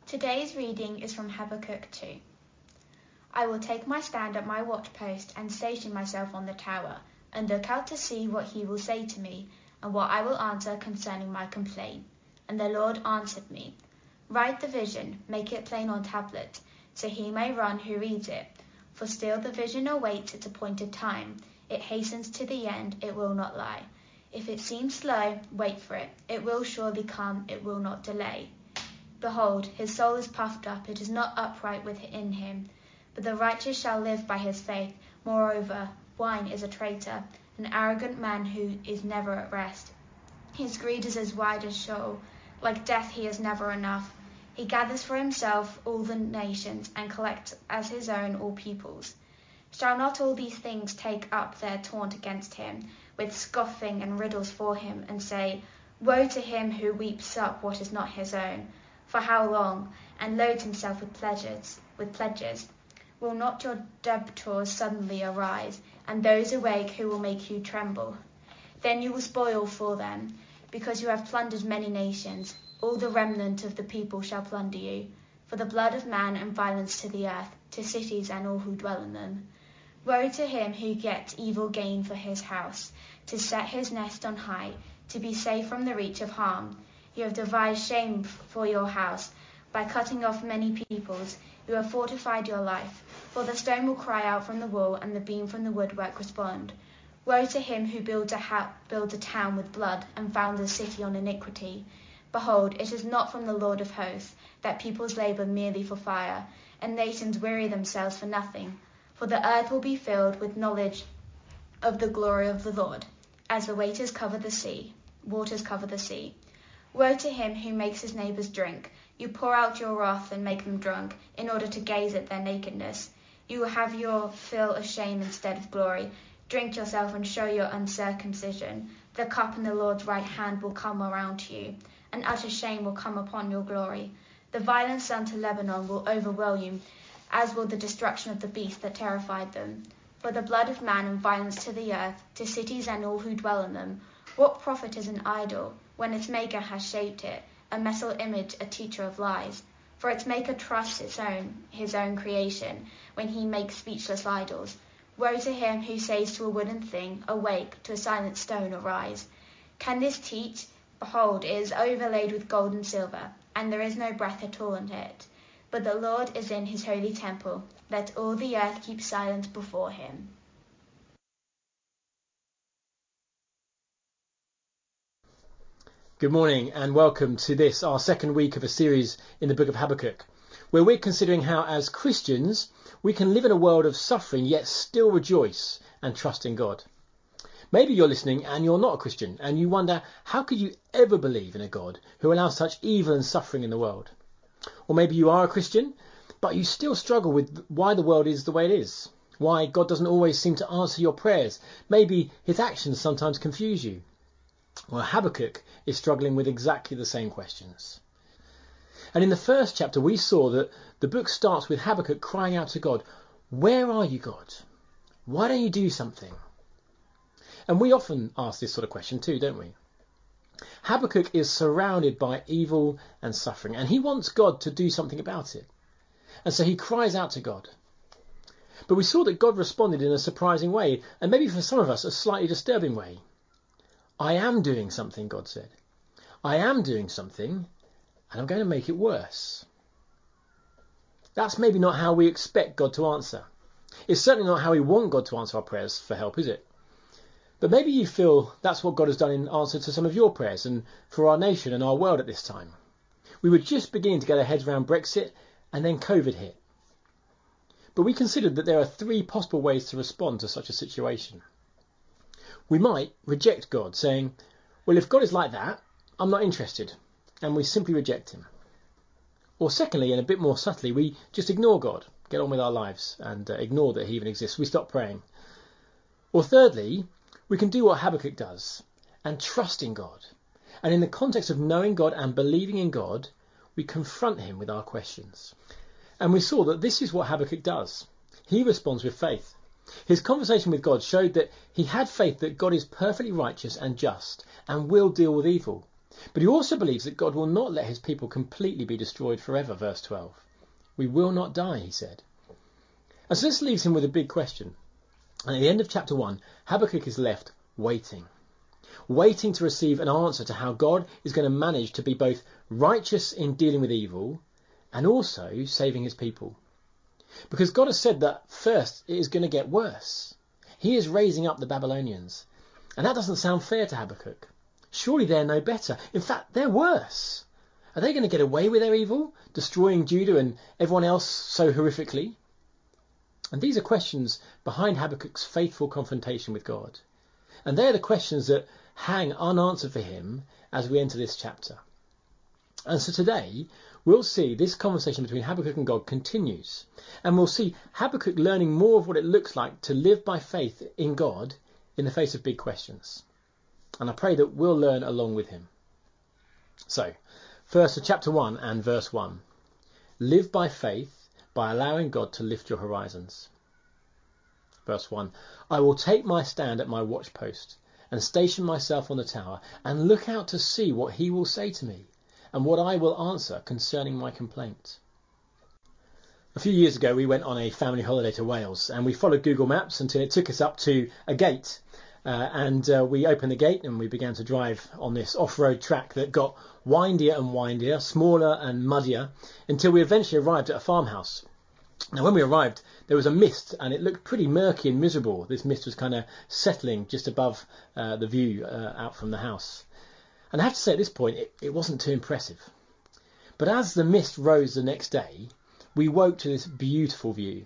Today's reading is from Habakkuk 2. I will take my stand at my watchpost and station myself on the tower, and look out to see what he will say to me, and what I will answer concerning my complaint. And the Lord answered me, Write the vision, make it plain on tablet, so he may run who reads it. For still the vision awaits its appointed time. It hastens to the end, it will not lie. If it seems slow, wait for it. It will surely come, it will not delay. Behold, his soul is puffed up, it is not upright within him. But the righteous shall live by his faith. Moreover, wine is a traitor, an arrogant man who is never at rest. His greed is as wide as Sheol. Like death he is never enough. He gathers for himself all the nations, and collects as his own all peoples. Shall not all these things take up their taunt against him, with scoffing and riddles for him, and say, Woe to him who weeps up what is not his own? For how long? And loads himself with pledges. Will not your debtors suddenly arise, and those awake who will make you tremble? Then you will spoil for them, because you have plundered many nations. All the remnant of the people shall plunder you, for the blood of man and violence to the earth, to cities and all who dwell in them. Woe to him who gets evil gain for his house, to set his nest on high, to be safe from the reach of harm. You have devised shame for your house, by cutting off many peoples. You have fortified your life. For the stone will cry out from the wall, and the beam from the woodwork respond. Woe to him who builds a town with blood, and founds a city on iniquity. Behold, it is not from the Lord of hosts, that peoples labor merely for fire, and nations weary themselves for nothing. For the earth will be filled with knowledge of the glory of the Lord, as the waters cover the sea. Woe to him who makes his neighbors drink. You pour out your wrath and make them drunk, in order to gaze at their nakedness. You will have your fill of shame instead of glory. Drink yourself and show your uncircumcision. The cup in the Lord's right hand will come around you, and utter shame will come upon your glory. The violent sun to Lebanon will overwhelm you, as will the destruction of the beast that terrified them. For the blood of man and violence to the earth, to cities and all who dwell in them. What profit is an idol, when its maker has shaped it, a metal image, a teacher of lies? For its maker trusts his own creation, when he makes speechless idols. Woe to him who says to a wooden thing, Awake, to a silent stone, arise. Can this teach? Behold, it is overlaid with gold and silver, and there is no breath at all in it. But the Lord is in his holy temple. Let all the earth keep silent before him. Good morning and welcome to this, our second week of a series in the book of Habakkuk, where we're considering how as Christians we can live in a world of suffering yet still rejoice and trust in God. Maybe you're listening and you're not a Christian and you wonder, how could you ever believe in a God who allows such evil and suffering in the world? Or maybe you are a Christian, but you still struggle with why the world is the way it is, why God doesn't always seem to answer your prayers. Maybe his actions sometimes confuse you. Well, Habakkuk is struggling with exactly the same questions. And in the first chapter, we saw that the book starts with Habakkuk crying out to God, Where are you, God? Why don't you do something? And we often ask this sort of question too, don't we? Habakkuk is surrounded by evil and suffering, and he wants God to do something about it. And so he cries out to God. But we saw that God responded in a surprising way, and maybe for some of us, a slightly disturbing way. I am doing something, God said. I am doing something, and I'm going to make it worse. That's maybe not how we expect God to answer. It's certainly not how we want God to answer our prayers for help, is it? But maybe you feel that's what God has done in answer to some of your prayers and for our nation and our world at this time. We were just beginning to get our heads around Brexit, and then COVID hit. But we considered that there are three possible ways to respond to such a situation. We might reject God, saying, well, if God is like that, I'm not interested, and we simply reject him. Or secondly, and a bit more subtly, we just ignore God, get on with our lives, and ignore that he even exists. We stop praying. Or thirdly, we can do what Habakkuk does, and trust in God. And in the context of knowing God and believing in God, we confront him with our questions. And we saw that this is what Habakkuk does. He responds with faith. His conversation with God showed that he had faith that God is perfectly righteous and just and will deal with evil. But he also believes that God will not let his people completely be destroyed forever, verse 12. We will not die, he said. And so this leaves him with a big question. And at the end of chapter 1, Habakkuk is left waiting to receive an answer to how God is going to manage to be both righteous in dealing with evil and also saving his people. Because God has said that first it is going to get worse. He is raising up the Babylonians. And that doesn't sound fair to Habakkuk. Surely they're no better. In fact, they're worse. Are they going to get away with their evil, destroying Judah and everyone else so horrifically? And these are questions behind Habakkuk's faithful confrontation with God. And they're the questions that hang unanswered for him as we enter this chapter. And so today, we'll see this conversation between Habakkuk and God continues. And we'll see Habakkuk learning more of what it looks like to live by faith in God in the face of big questions. And I pray that we'll learn along with him. So, first to chapter 1 and verse 1. Live by faith by allowing God to lift your horizons. Verse 1. I will take my stand at my watchpost and station myself on the tower and look out to see what he will say to me and what I will answer concerning my complaint. A few years ago we went on a family holiday to Wales and we followed Google Maps until it took us up to a gate. We opened the gate and we began to drive on this off-road track that got windier and windier, smaller and muddier, until we eventually arrived at a farmhouse. Now when we arrived there was a mist and it looked pretty murky and miserable. This mist was kind of settling just above the view out from the house. And I have to say at this point it wasn't too impressive. But as the mist rose the next day, we woke to this beautiful view.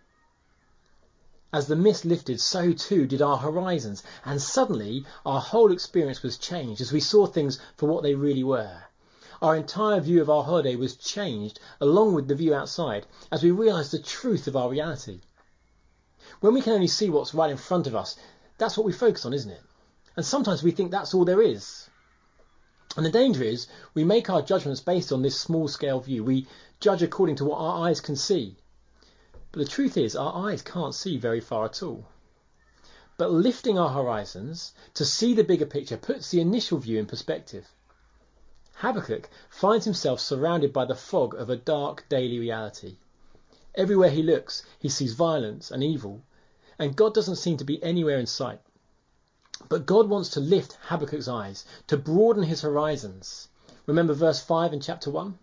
As the mist lifted, so too did our horizons, and suddenly our whole experience was changed as we saw things for what they really were. Our entire view of our holiday was changed along with the view outside as we realised the truth of our reality. When we can only see what's right in front of us, that's what we focus on, isn't it? And sometimes we think that's all there is. And the danger is we make our judgments based on this small scale view. We judge according to what our eyes can see. But the truth is our eyes can't see very far at all. But lifting our horizons to see the bigger picture puts the initial view in perspective. Habakkuk finds himself surrounded by the fog of a dark daily reality. Everywhere he looks, he sees violence and evil, and God doesn't seem to be anywhere in sight. But God wants to lift Habakkuk's eyes, to broaden his horizons. Remember verse 5 in chapter 1?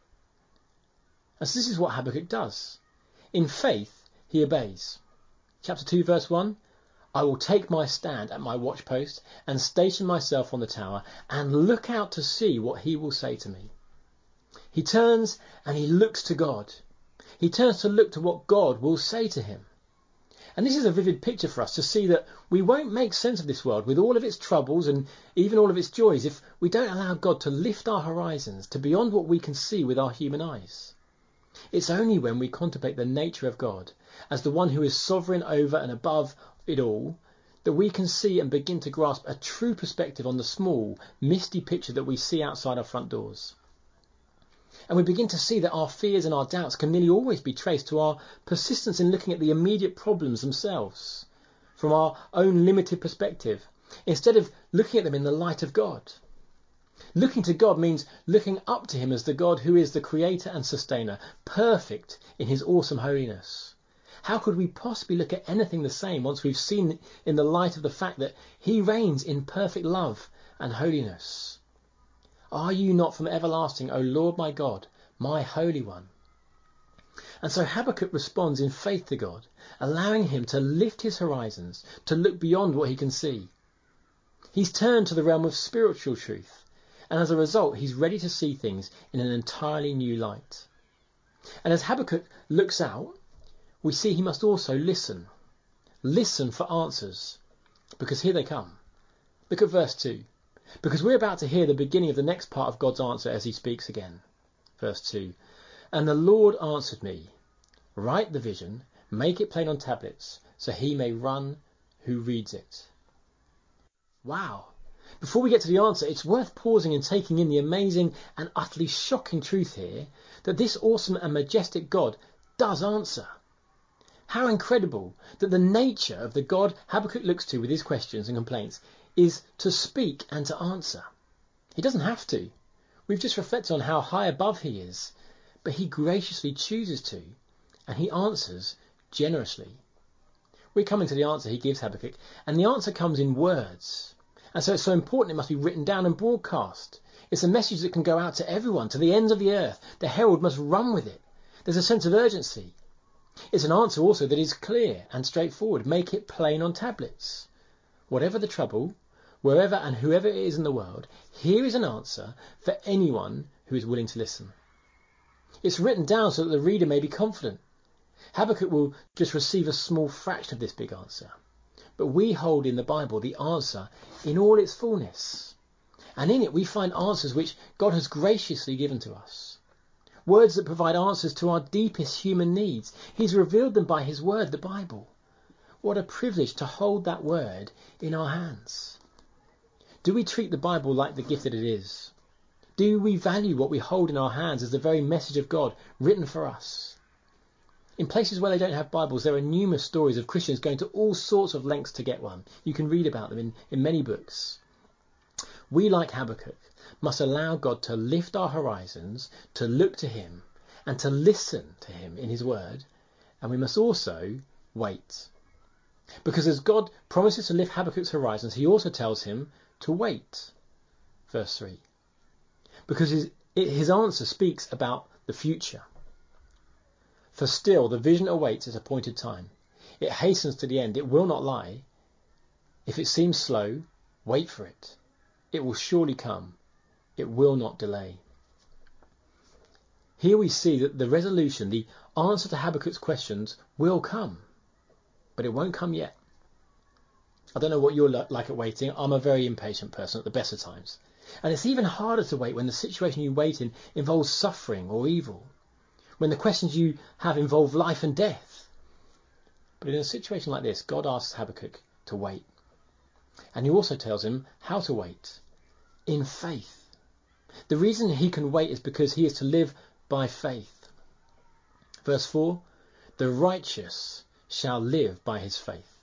And so this is what Habakkuk does. In faith, he obeys. Chapter 2, verse 1. I will take my stand at my watchpost and station myself on the tower and look out to see what he will say to me. He turns and he looks to God. He turns to look to what God will say to him. And this is a vivid picture for us to see that we won't make sense of this world with all of its troubles and even all of its joys if we don't allow God to lift our horizons to beyond what we can see with our human eyes. It's only when we contemplate the nature of God as the one who is sovereign over and above it all that we can see and begin to grasp a true perspective on the small, misty picture that we see outside our front doors. And we begin to see that our fears and our doubts can nearly always be traced to our persistence in looking at the immediate problems themselves from our own limited perspective, instead of looking at them in the light of God. Looking to God means looking up to him as the God who is the creator and sustainer, perfect in his awesome holiness. How could we possibly look at anything the same once we've seen in the light of the fact that he reigns in perfect love and holiness? Are you not from everlasting, O Lord my God, my Holy One? And so Habakkuk responds in faith to God, allowing him to lift his horizons, to look beyond what he can see. He's turned to the realm of spiritual truth, and as a result he's ready to see things in an entirely new light. And as Habakkuk looks out, we see he must also listen. Listen for answers, because here they come. Look at verse 2. Because we're about to hear the beginning of the next part of God's answer as he speaks again. Verse 2. And the Lord answered me, write the vision, make it plain on tablets, so he may run who reads it. Wow. Before we get to the answer, it's worth pausing and taking in the amazing and utterly shocking truth here that this awesome and majestic God does answer. How incredible that the nature of the God Habakkuk looks to with his questions and complaints is to speak and to answer. He doesn't have to. We've just reflected on how high above he is, but he graciously chooses to, and he answers generously. We're coming to the answer he gives Habakkuk, and the answer comes in words. And so it's so important it must be written down and broadcast. It's a message that can go out to everyone, to the ends of the earth. The herald must run with it. There's a sense of urgency. It's an answer also that is clear and straightforward. Make it plain on tablets. Whatever the trouble, wherever and whoever it is in the world, here is an answer for anyone who is willing to listen. It's written down so that the reader may be confident. Habakkuk will just receive a small fraction of this big answer. But we hold in the Bible the answer in all its fullness. And in it we find answers which God has graciously given to us. Words that provide answers to our deepest human needs. He's revealed them by his word, the Bible. What a privilege to hold that word in our hands. Do we treat the Bible like the gift that it is? Do we value what we hold in our hands as the very message of God written for us? In places where they don't have Bibles, there are numerous stories of Christians going to all sorts of lengths to get one. You can read about them in many books. We, like Habakkuk, must allow God to lift our horizons, to look to him, and to listen to him in his word. And we must also wait. Because as God promises to lift Habakkuk's horizons, he also tells him to wait. Verse 3. Because his answer speaks about the future. For still the vision awaits its appointed time. It hastens to the end. It will not lie. If it seems slow, wait for it. It will surely come. It will not delay. Here we see that the resolution, the answer to Habakkuk's questions will come. But it won't come yet. I don't know what you're like at waiting. I'm a very impatient person at the best of times. And it's even harder to wait when the situation you wait in involves suffering or evil. When the questions you have involve life and death. But in a situation like this, God asks Habakkuk to wait. And he also tells him how to wait. In faith. The reason he can wait is because he is to live by faith. Verse 4. The righteous shall live by his faith.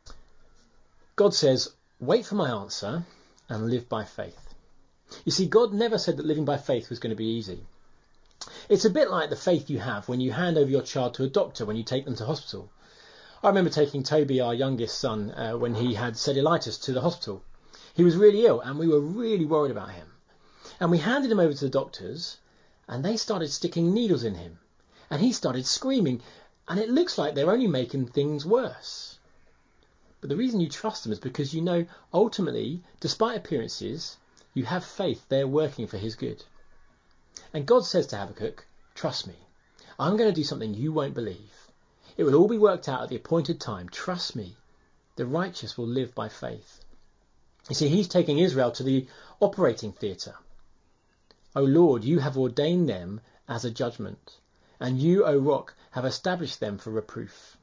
God says, wait for my answer and live by faith. You see, God never said that living by faith was going to be easy. It's a bit like the faith you have when you hand over your child to a doctor when you take them to hospital. I remember taking Toby, our youngest son, when he had cellulitis to the hospital. He was really ill and we were really worried about him. And we handed him over to the doctors and they started sticking needles in him. And he started screaming. And it looks like they're only making things worse. But the reason you trust them is because you know ultimately, despite appearances, you have faith they're working for his good. And God says to Habakkuk, trust me. I'm going to do something you won't believe. It will all be worked out at the appointed time. Trust me. The righteous will live by faith. You see, he's taking Israel to the operating theatre. O Lord, you have ordained them as a judgment, and you, O rock, have established them for reproof.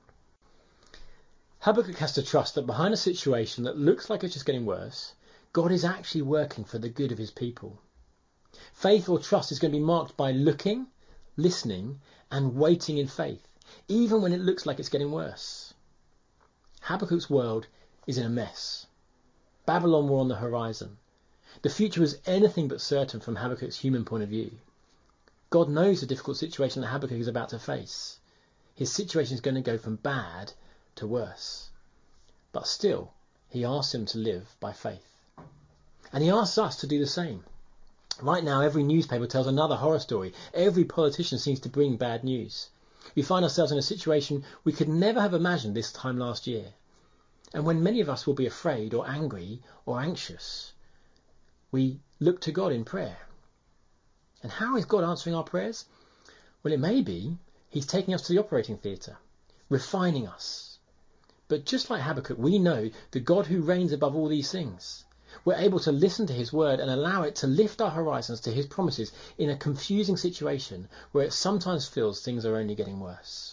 Habakkuk has to trust that behind a situation that looks like it's just getting worse, God is actually working for the good of his people. Faith or trust is going to be marked by looking, listening, and waiting in faith, even when it looks like it's getting worse. Habakkuk's world is in a mess. Babylon were on the horizon. The future was anything but certain from Habakkuk's human point of view. God knows the difficult situation that Habakkuk is about to face. His situation is going to go from bad to worse. But still, he asks him to live by faith. And he asks us to do the same. Right now, every newspaper tells another horror story. Every politician seems to bring bad news. We find ourselves in a situation we could never have imagined this time last year. And when many of us will be afraid or angry or anxious, we look to God in prayer. And how is God answering our prayers? Well, it may be he's taking us to the operating theatre, refining us. But just like Habakkuk, we know the God who reigns above all these things. We're able to listen to his word and allow it to lift our horizons to his promises in a confusing situation where it sometimes feels things are only getting worse.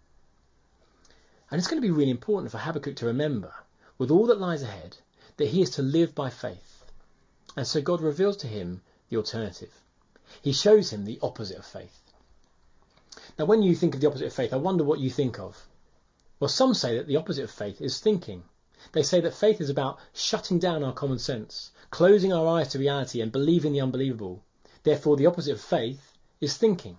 And it's going to be really important for Habakkuk to remember, with all that lies ahead, that he is to live by faith. And so God reveals to him the alternative. He shows him the opposite of faith. Now, when you think of the opposite of faith, I wonder what you think of. Well, some say that the opposite of faith is thinking. They say that faith is about shutting down our common sense, closing our eyes to reality and believing the unbelievable. Therefore, the opposite of faith is thinking.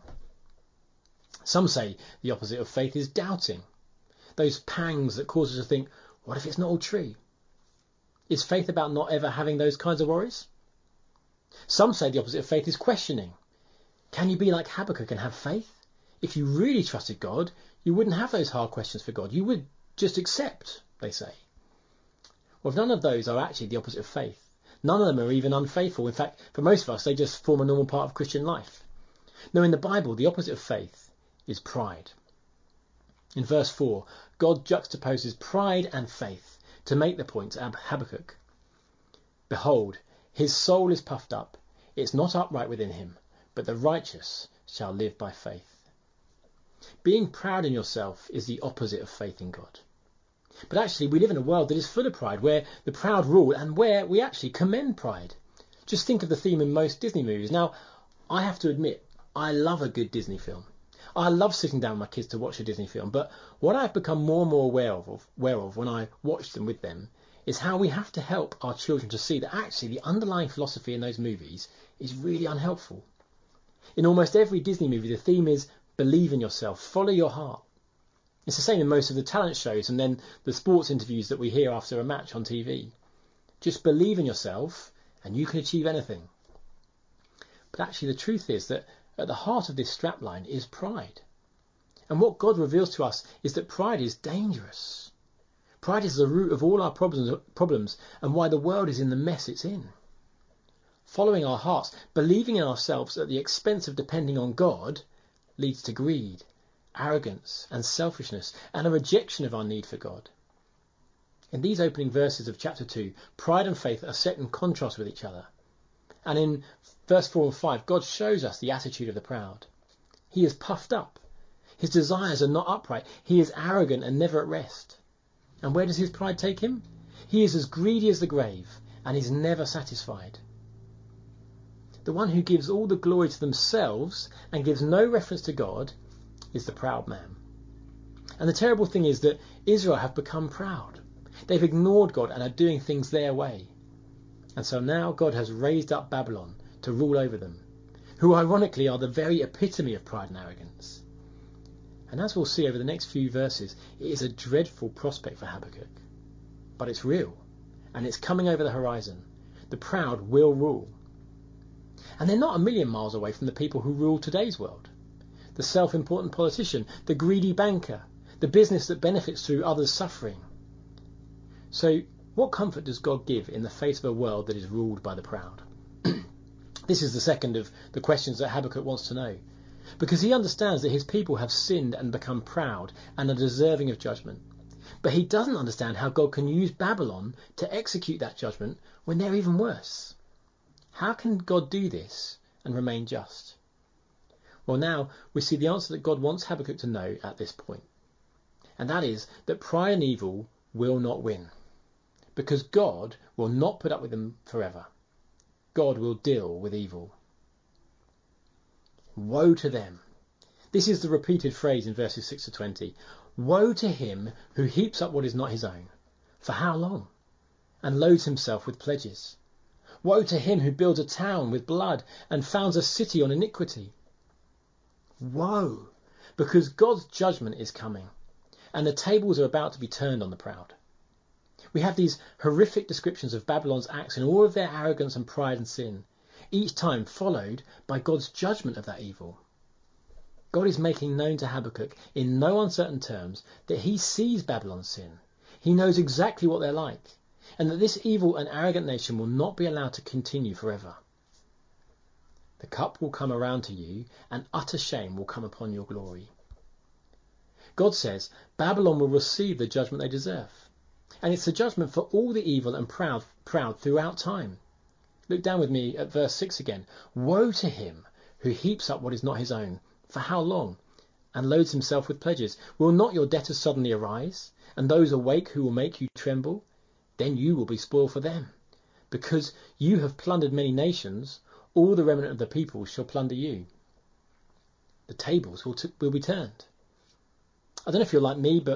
Some say the opposite of faith is doubting. Those pangs that cause us to think, what if it's not all true? Is faith about not ever having those kinds of worries? Some say the opposite of faith is questioning. Can you be like Habakkuk and have faith? If you really trusted God, you wouldn't have those hard questions for God. You would just accept, they say. Well, if none of those are actually the opposite of faith, none of them are even unfaithful. In fact, for most of us, they just form a normal part of Christian life. No, in the Bible, the opposite of faith is pride. In verse 4, God juxtaposes pride and faith to make the point to Habakkuk. Behold, his soul is puffed up. It's not upright within him, but the righteous shall live by faith. Being proud in yourself is the opposite of faith in God. But actually, we live in a world that is full of pride, where the proud rule and where we actually commend pride. Just think of the theme in most Disney movies. Now, I have to admit, I love a good Disney film. I love sitting down with my kids to watch a Disney film, but what I've become more and more aware of when I watch them with them is how we have to help our children to see that actually the underlying philosophy in those movies is really unhelpful. In almost every Disney movie, the theme is believe in yourself, follow your heart. It's the same in most of the talent shows and then the sports interviews that we hear after a match on TV. Just believe in yourself and you can achieve anything. But actually the truth is that at the heart of this strapline is pride. And what God reveals to us is that pride is dangerous. Pride is the root of all our problems and why the world is in the mess it's in. Following our hearts, believing in ourselves at the expense of depending on God, leads to greed, arrogance and selfishness and a rejection of our need for God. In these opening verses of chapter 2, pride and faith are set in contrast with each other. And in verse 4 and 5, God shows us the attitude of the proud. He is puffed up. His desires are not upright. He is arrogant and never at rest. And where does his pride take him? He is as greedy as the grave and is never satisfied. The one who gives all the glory to themselves and gives no reference to God is the proud man. And the terrible thing is that Israel have become proud. They've ignored God and are doing things their way. And so now God has raised up Babylon to rule over them, who ironically are the very epitome of pride and arrogance. And as we'll see over the next few verses, it is a dreadful prospect for Habakkuk. But it's real, and it's coming over the horizon. The proud will rule. And they're not a million miles away from the people who rule today's world. The self-important politician, the greedy banker, the business that benefits through others' suffering. So, what comfort does God give in the face of a world that is ruled by the proud? This is the second of the questions that Habakkuk wants to know, because he understands that his people have sinned and become proud and are deserving of judgment. But he doesn't understand how God can use Babylon to execute that judgment when they're even worse. How can God do this and remain just? Well, now we see the answer that God wants Habakkuk to know at this point. And that is that pride and evil will not win. Because God will not put up with them forever. God will deal with evil. Woe to them. This is the repeated phrase in verses 6 to 20. Woe to him who heaps up what is not his own. For how long? And loads himself with pledges. Woe to him who builds a town with blood and founds a city on iniquity. Woe, because God's judgment is coming, and the tables are about to be turned on the proud. We have these horrific descriptions of Babylon's acts in all of their arrogance and pride and sin, each time followed by God's judgment of that evil. God is making known to Habakkuk in no uncertain terms that he sees Babylon's sin. He knows exactly what they're like, and that this evil and arrogant nation will not be allowed to continue forever. The cup will come around to you, and utter shame will come upon your glory. God says Babylon will receive the judgment they deserve. And it's a judgment for all the evil and proud throughout time. Look down with me at verse 6 again. Woe to him who heaps up what is not his own. For how long? And loads himself with pledges. Will not your debtors suddenly arise, and those awake who will make you tremble? Then you will be spoil for them. Because you have plundered many nations, all the remnant of the people shall plunder you. The tables will be turned. I don't know if you're like me, but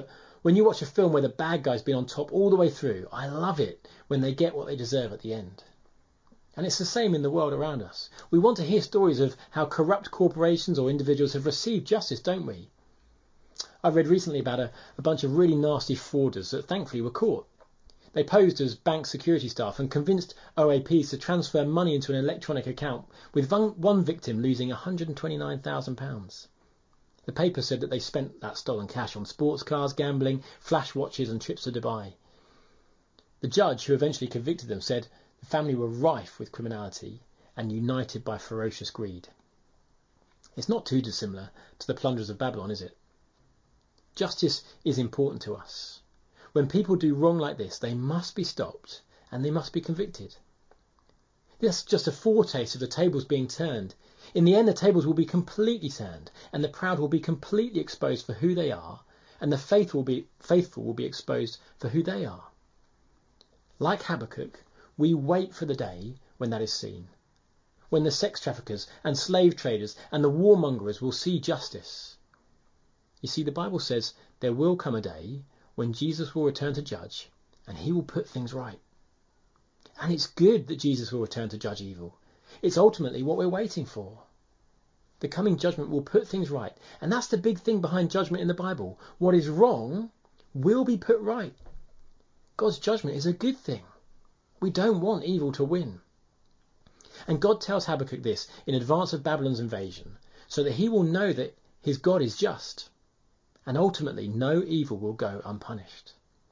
When you watch a film where the bad guy's been on top all the way through, I love it when they get what they deserve at the end. And it's the same in the world around us. We want to hear stories of how corrupt corporations or individuals have received justice, don't we? I read recently about a bunch of really nasty frauders that thankfully were caught. They posed as bank security staff and convinced OAPs to transfer money into an electronic account, with one victim losing £129,000. The paper said that they spent that stolen cash on sports cars, gambling, flash watches and trips to Dubai. The judge, who eventually convicted them, said the family were rife with criminality and united by ferocious greed. It's not too dissimilar to the plunderers of Babylon, is it? Justice is important to us. When people do wrong like this, they must be stopped and they must be convicted. This is just a foretaste of the tables being turned. In the end, the tables will be completely turned, and the proud will be completely exposed for who they are, and the faithful will be exposed for who they are. Like Habakkuk, we wait for the day when that is seen, when the sex traffickers and slave traders and the warmongers will see justice. You see, the Bible says there will come a day when Jesus will return to judge, and he will put things right. And it's good that Jesus will return to judge evil. It's ultimately what we're waiting for. The coming judgment will put things right. And that's the big thing behind judgment in the Bible. What is wrong will be put right. God's judgment is a good thing. We don't want evil to win. And God tells Habakkuk this in advance of Babylon's invasion, so that he will know that his God is just. And ultimately, no evil will go unpunished.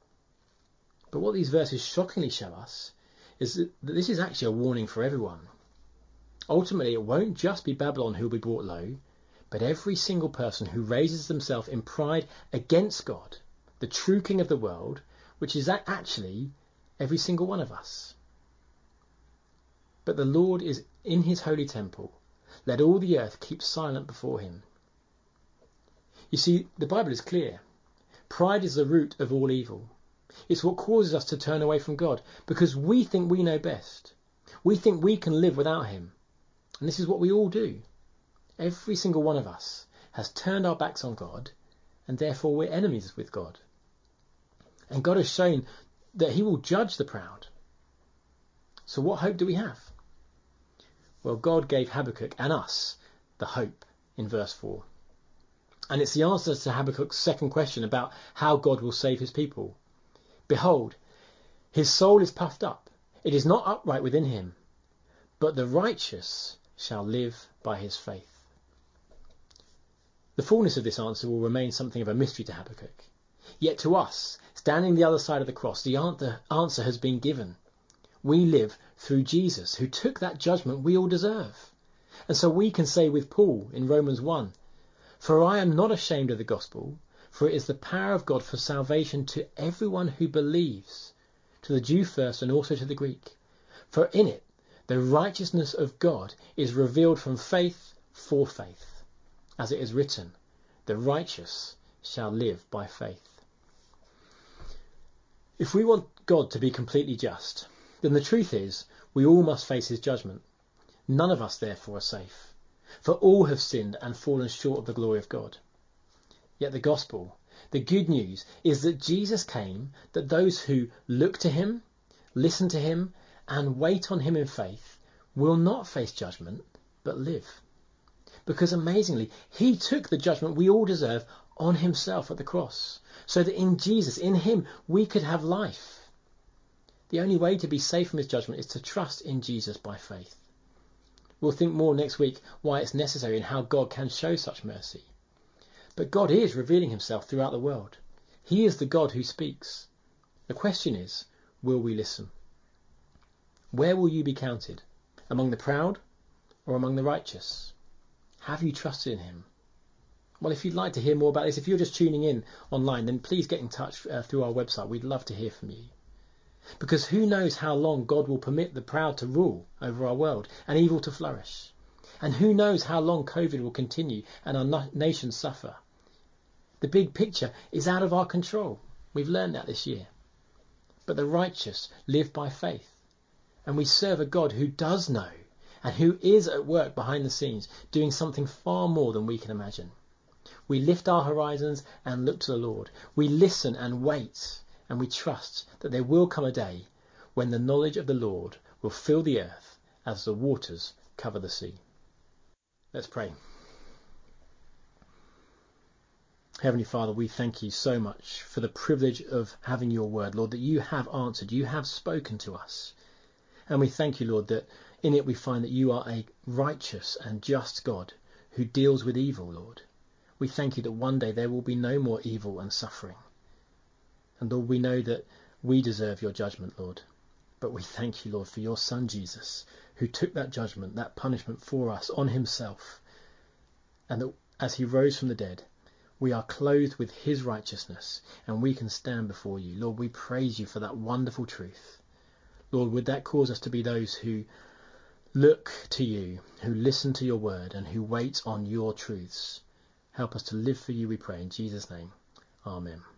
But what these verses shockingly show us is that this is actually a warning for everyone. Ultimately, it won't just be Babylon who will be brought low, but every single person who raises themselves in pride against God, the true King of the world, which is actually every single one of us. But the Lord is in his holy temple. Let all the earth keep silent before him. You see, the Bible is clear. Pride is the root of all evil. It's what causes us to turn away from God, because we think we know best. We think we can live without him. And this is what we all do. Every single one of us has turned our backs on God, and therefore we're enemies with God. And God has shown that he will judge the proud. So what hope do we have? Well, God gave Habakkuk and us the hope in verse 4. And it's the answer to Habakkuk's second question about how God will save his people. Behold, his soul is puffed up. It is not upright within him, but the righteous shall live by his faith. The fullness of this answer will remain something of a mystery to Habakkuk. Yet to us, standing the other side of the cross, the answer has been given. We live through Jesus, who took that judgment we all deserve. And so we can say with Paul in Romans 1, "For I am not ashamed of the gospel, for it is the power of God for salvation to everyone who believes, to the Jew first and also to the Greek. For in it the righteousness of God is revealed from faith for faith. As it is written, the righteous shall live by faith." If we want God to be completely just, then the truth is we all must face his judgment. None of us therefore are safe, for all have sinned and fallen short of the glory of God. Yet the gospel, the good news, is that Jesus came that those who look to him, listen to him, and wait on him in faith will not face judgment, but live. Because amazingly, he took the judgment we all deserve on himself at the cross, so that in Jesus, in him, we could have life. The only way to be safe from his judgment is to trust in Jesus by faith. We'll think more next week why it's necessary and how God can show such mercy. But God is revealing himself throughout the world. He is the God who speaks. The question is, will we listen? Where will you be counted? Among the proud or among the righteous? Have you trusted in him? Well, if you'd like to hear more about this, if you're just tuning in online, then please get in touch through our website. We'd love to hear from you. Because who knows how long God will permit the proud to rule over our world and evil to flourish. And who knows how long COVID will continue and our nation suffer. The big picture is out of our control. We've learned that this year. But the righteous live by faith. And we serve a God who does know and who is at work behind the scenes, doing something far more than we can imagine. We lift our horizons and look to the Lord. We listen and wait, and we trust that there will come a day when the knowledge of the Lord will fill the earth as the waters cover the sea. Let's pray. Heavenly Father, we thank you so much for the privilege of having your word, Lord, that you have answered, you have spoken to us. And we thank you, Lord, that in it we find that you are a righteous and just God who deals with evil, Lord. We thank you that one day there will be no more evil and suffering. And Lord, we know that we deserve your judgment, Lord. But we thank you, Lord, for your Son Jesus, who took that judgment, that punishment for us on himself. And that as he rose from the dead, we are clothed with his righteousness and we can stand before you. Lord, we praise you for that wonderful truth. Lord, would that cause us to be those who look to you, who listen to your word and who wait on your truths. Help us to live for you, we pray, in Jesus' name. Amen.